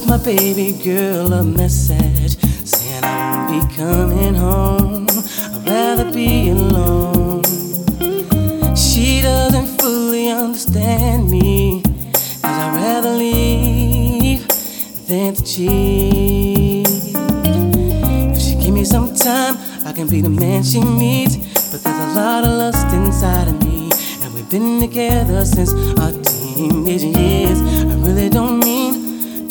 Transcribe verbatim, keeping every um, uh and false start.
my baby girl a message saying I won't be coming home. I'd rather be alone. She doesn't fully understand me, 'cause I'd rather leave than to cheat. If she give me some time, I can be the man she needs. But there's a lot of lust inside of me, and we've been together since our teenage years. I really don't mean